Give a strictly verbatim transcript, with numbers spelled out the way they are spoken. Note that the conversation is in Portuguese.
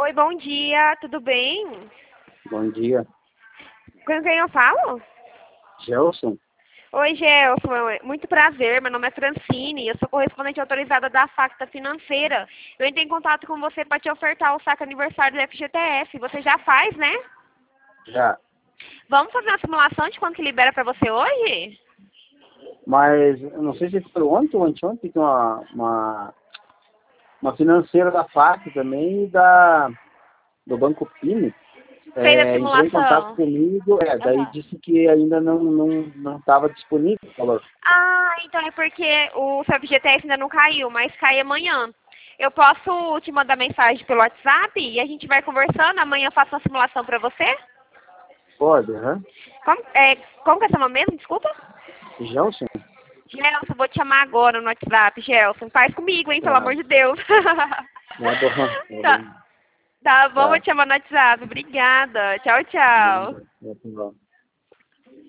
Oi, bom dia, tudo bem? Bom dia. Com quem eu falo? Gelson? Oi, Gelson, muito prazer, meu nome é Francine, eu sou correspondente autorizada da Facta Financeira. Eu entrei em contato com você para te ofertar o saque aniversário do F G T F, você já faz, né? Já. Vamos fazer uma simulação de quanto que libera para você hoje? Mas eu não sei se foi ontem ou anteontem que uma, uma, uma financeira da FAC também e da, do Banco Pini Fez a é, entrou em contato simulação. comigo, é, daí Aham. disse que ainda não não não estava disponível o valor. Ah, então é porque o seu F G T F ainda não caiu, mas cai amanhã. Eu posso te mandar mensagem pelo WhatsApp e a gente vai conversando, amanhã eu faço uma simulação para você? Pode, aham. Como, é, como que é seu nome mesmo? Desculpa. Gelson? Gelson, vou te chamar agora no WhatsApp, Gelson. Faz comigo, hein, pelo Tá, amor de Deus. tá bom, tá tá, bom. tá bom, vou Tá, te chamar no WhatsApp. Obrigada. Tchau, tá tchau. bom. Tá bom.